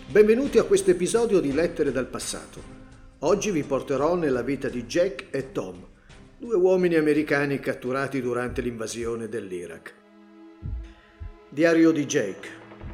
Benvenuti a questo episodio di Lettere dal passato. Oggi vi porterò nella vita di Jack e Tom, due uomini americani catturati durante l'invasione dell'Iraq. Diario di Jake,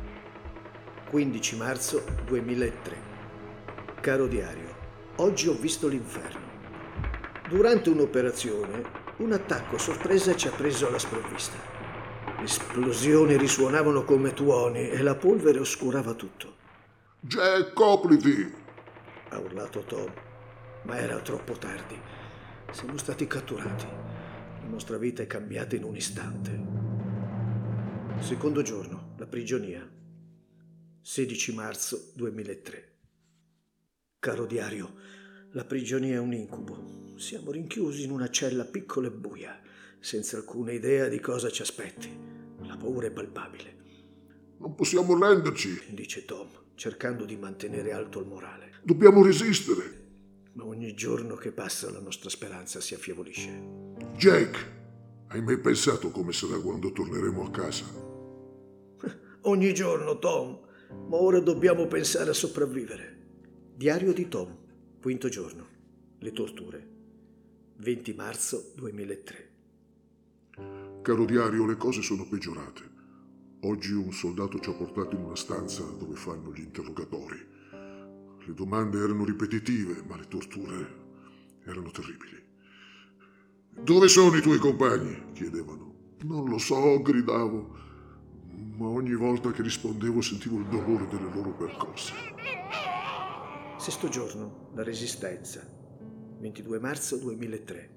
15 marzo 2003. Caro diario, oggi ho visto l'inferno. Durante un'operazione, un attacco a sorpresa ci ha preso alla sprovvista. Le esplosioni risuonavano come tuoni e la polvere oscurava tutto. Jack, copriti! Ha urlato Tom, ma era troppo tardi. Siamo stati catturati. La nostra vita è cambiata in un istante. Secondo giorno, la prigionia. 16 marzo 2003. Caro diario, la prigionia è un incubo. Siamo rinchiusi in una cella piccola e buia, senza alcuna idea di cosa ci aspetti. La paura è palpabile. Non possiamo renderci. Dice Tom, cercando di mantenere alto il morale. Dobbiamo resistere. Ma ogni giorno che passa la nostra speranza si affievolisce. Jack, hai mai pensato come sarà quando torneremo a casa? Ogni giorno, Tom, ma ora dobbiamo pensare a sopravvivere. Diario di Tom, quinto giorno. Le torture. 20 marzo 2003. Caro diario, le cose sono peggiorate. Oggi un soldato ci ha portato in una stanza dove fanno gli interrogatori. Le domande erano ripetitive, ma le torture erano terribili. Dove sono i tuoi compagni? Chiedevano. Non lo so, gridavo, ma ogni volta che rispondevo sentivo il dolore delle loro percosse. Sesto giorno, la resistenza. 22 marzo 2003.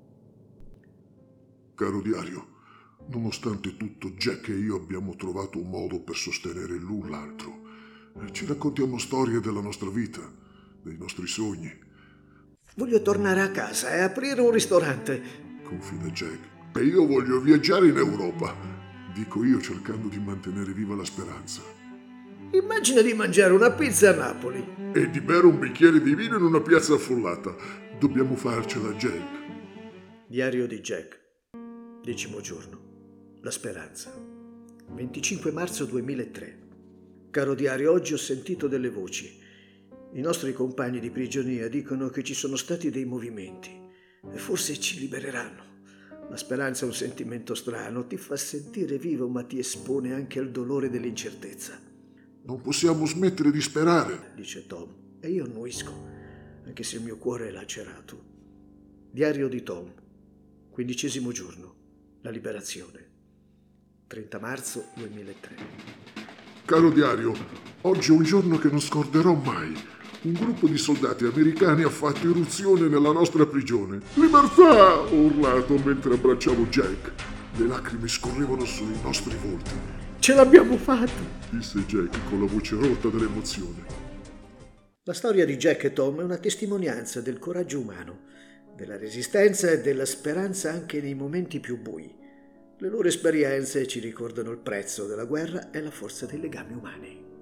Caro diario, nonostante tutto, Jack e io abbiamo trovato un modo per sostenere l'un l'altro. Ci raccontiamo storie della nostra vita, dei nostri sogni. Voglio tornare a casa e aprire un ristorante, Confida Jack. E io voglio viaggiare in Europa, dico io cercando di mantenere viva la speranza. Immagina di mangiare una pizza a Napoli. E di bere un bicchiere di vino in una piazza affollata. Dobbiamo farcela, Jack. Diario di Jack, 10° giorno. La speranza. 25 marzo 2003. Caro diario, oggi ho sentito delle voci. I nostri compagni di prigionia dicono che ci sono stati dei movimenti e forse ci libereranno. La speranza è un sentimento strano, ti fa sentire vivo ma ti espone anche al dolore dell'incertezza. Non possiamo smettere di sperare, dice Tom, e io annuisco, anche se il mio cuore è lacerato. Diario di Tom, 15° giorno. La liberazione. 30 marzo 2003. Caro diario, oggi è un giorno che non scorderò mai. Un gruppo di soldati americani ha fatto irruzione nella nostra prigione. Libertà! Ho urlato mentre abbracciavo Jack. Le lacrime scorrevano sui nostri volti. Ce l'abbiamo fatta! Disse Jack con la voce rotta dall'emozione. La storia di Jack e Tom è una testimonianza del coraggio umano, della resistenza e della speranza anche nei momenti più bui. Le loro esperienze ci ricordano il prezzo della guerra e la forza dei legami umani.